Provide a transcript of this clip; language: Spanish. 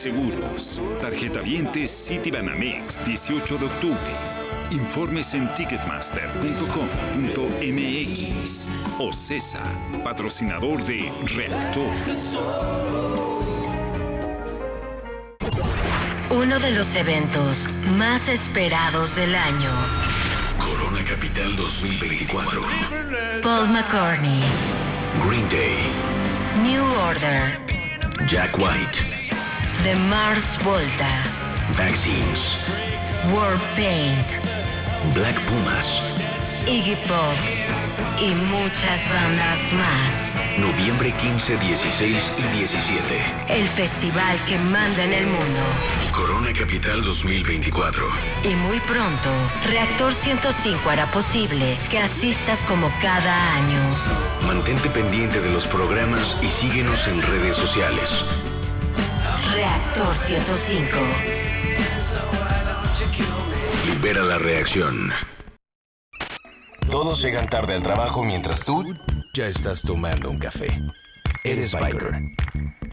Seguros. Tarjetavientes Citibanamex, 18 de octubre. Informes en ticketmaster.com.mx. OCESA, patrocinador de Reactor. Uno de los eventos más esperados del año. Corona Capital 2024. Paul McCartney. Green Day. New Order. Jack White. The Mars Volta. Vaccines. Warpaint. Black Pumas. Iggy Pop. Y muchas bandas más. Noviembre 15, 16 y 17. El festival que manda en el mundo. Corona Capital 2024. Y muy pronto, Reactor 105 hará posible que asistas como cada año. Mantente pendiente de los programas y síguenos en redes sociales. Reactor 105. Libera la reacción. Todos llegan tarde al trabajo mientras tú ya estás tomando un café. Eres Viper.